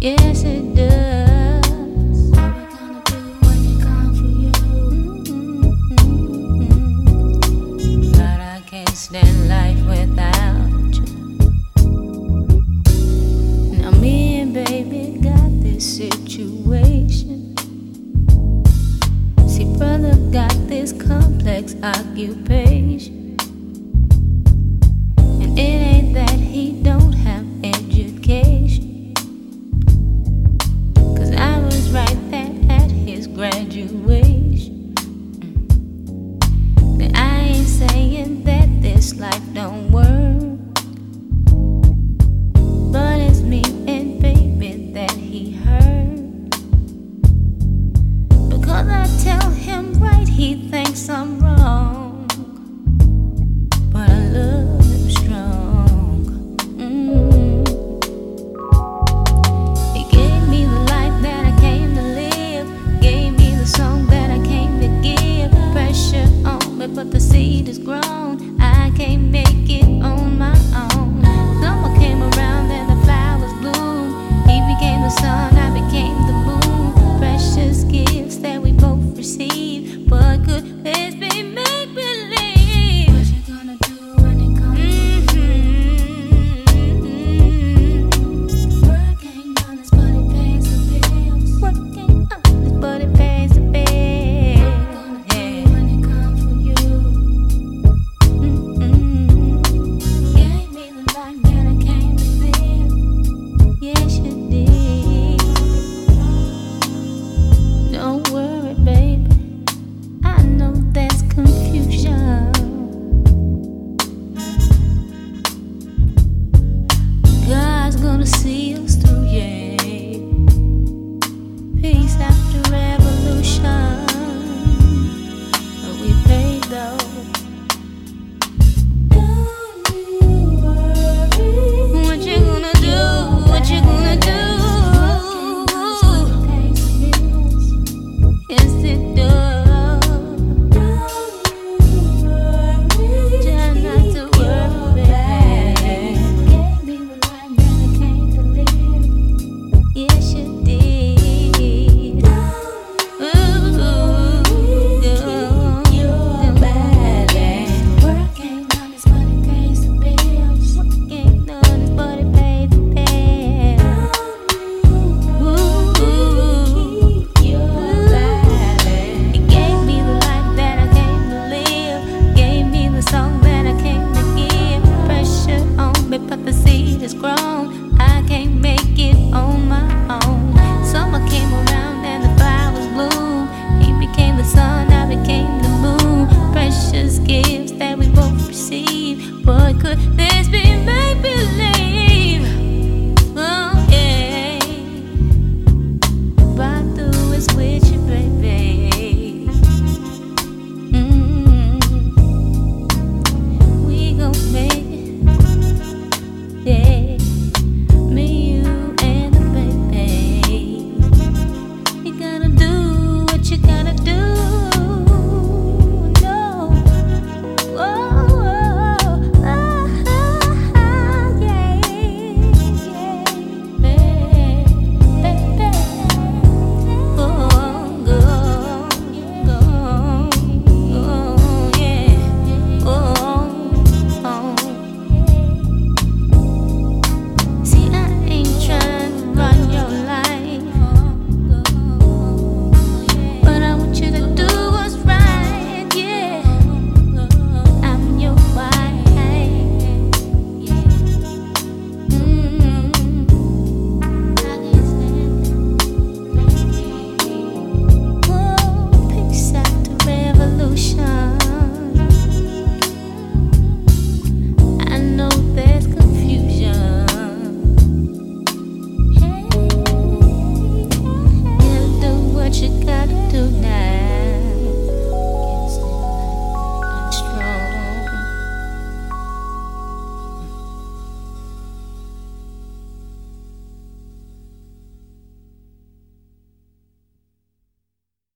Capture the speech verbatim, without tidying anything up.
Yes, it does. What we gonna do when it comes for you? Mm-hmm. God, I can't stand life without you. Now me and baby got this situation. See, brother got this complex occupation, and it ain't that he don't have education. Right there at his graduation. But I ain't saying that this life don't work, but it's me and baby that he hurt. Because I tell him right, he thinks I'm wrong, but I love him strong. Mm-hmm. Song that I came to give. Pressure on me, but the seed is grown.